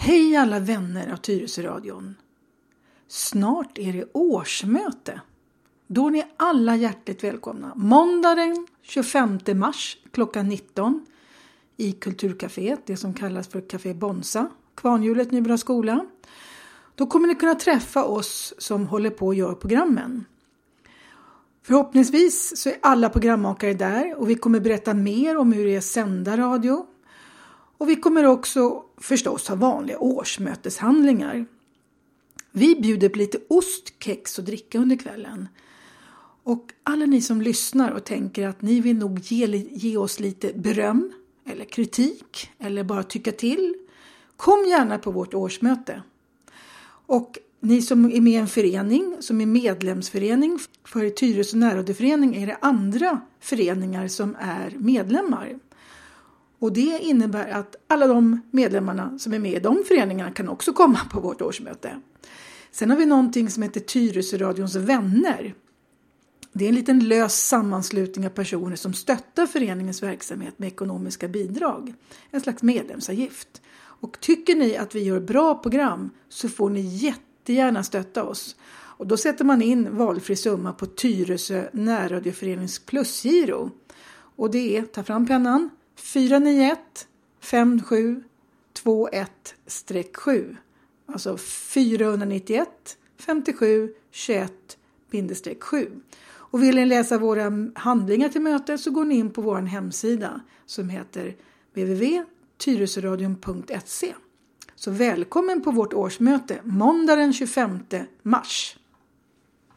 Hej alla vänner av Tyresöradion. Snart är det årsmöte. Då är ni alla hjärtligt välkomna. Måndag den 25 mars klockan 19 i Kulturcaféet, det som kallas för Café Bonsa, Kvarnhjulet Nybro skola. Då kommer ni kunna träffa oss som håller på att göra programmen. Förhoppningsvis så är alla programmakare där och vi kommer berätta mer om hur det är att sända radio. Och vi kommer också förstås ha vanliga årsmöteshandlingar. Vi bjuder på lite ost, kex och dricka under kvällen. Och alla ni som lyssnar och tänker att ni vill nog ge oss lite beröm eller kritik eller bara tycka till. Kom gärna på vårt årsmöte. Och ni som är med i en förening, som är medlemsförening för Tyresö närradioförening, är det andra föreningar som är medlemmar. Och det innebär att alla de medlemmarna som är med i de föreningarna kan också komma på vårt årsmöte. Sen har vi någonting som heter Tyresöradions vänner. Det är en liten lös sammanslutning av personer som stöttar föreningens verksamhet med ekonomiska bidrag. En slags medlemsavgift. Och tycker ni att vi gör bra program så får ni jättegärna stötta oss. Och då sätter man in valfri summa på Tyresö närradioförenings plusgiro. Och det är, ta fram pennan, 491 57 21-7. Alltså 491 57 21-7. Och vill ni läsa våra handlingar till mötet så går ni in på vår hemsida som heter www.tyresöradion.se. Så välkommen på vårt årsmöte måndag den 25 mars.